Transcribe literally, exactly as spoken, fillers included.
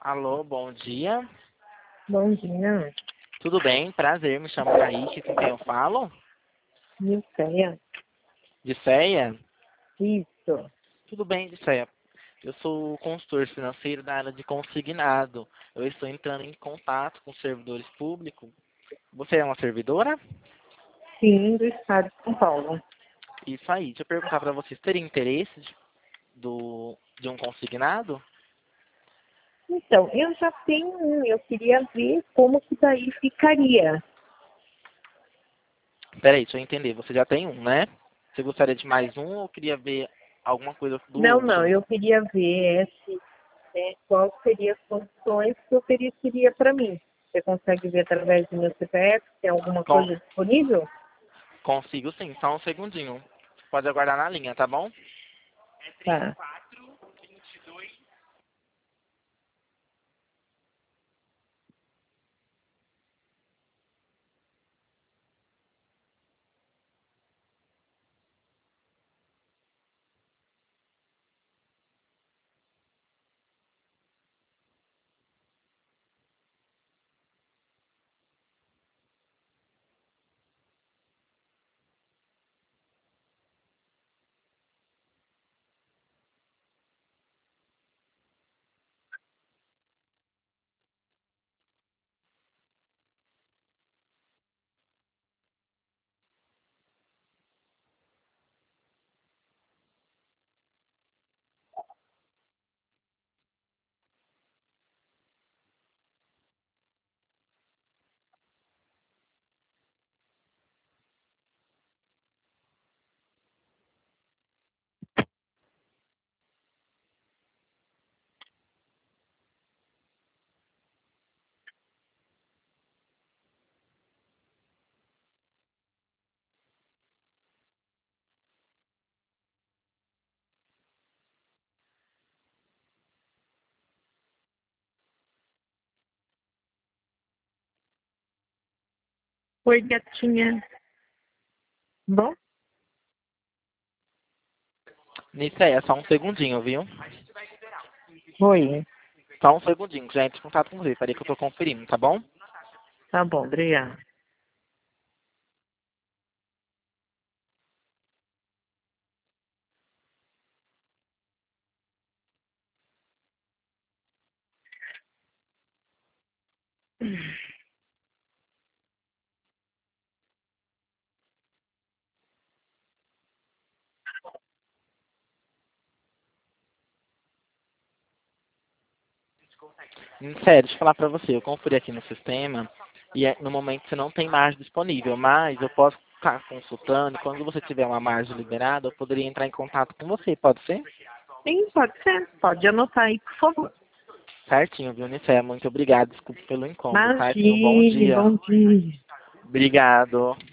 Alô, bom dia. Bom dia, Tudo bem? Prazer, me chamo Kaique, com quem eu falo? Nilceia. De Ceia? Isso. Tudo bem, de Ceia. Eu sou consultor financeiro da área de consignado. Eu estou entrando em contato com servidores públicos. Você é uma servidora? Sim, do estado de São Paulo. Isso aí. Deixa eu perguntar para vocês, teriam interesse de, do, de um consignado? Então, eu já tenho um, eu queria ver como que daí ficaria. Peraí, deixa eu entender. Você já tem um, né? Você gostaria de mais um ou queria ver alguma coisa do Não, não, outro? eu queria ver esse, né, qual seria as condições que ofereceria para mim. Você consegue ver através do meu C P F, se tem alguma Con- coisa disponível? Consigo sim, só um segundinho. Pode aguardar na linha, tá bom? Tá. Oi, gatinha. Bom? Nisso aí, é só um segundinho, viu? Oi. Só um segundinho, que já entro em contato com você. Peraí que eu tô conferindo, tá bom? Tá bom, obrigada. Sério, deixa eu falar pra você. Eu conferi aqui no sistema e é- no momento você não tem margem disponível, mas eu posso estar consultando. E quando você tiver uma margem liberada, eu poderia entrar em contato com você, pode ser? Sim, pode ser. Pode anotar aí, por favor. Certinho, viu, Nicéia? Muito obrigado. Desculpe pelo incômodo, tá? Tenha um bom Imagine, dia. bom dia. Obrigado.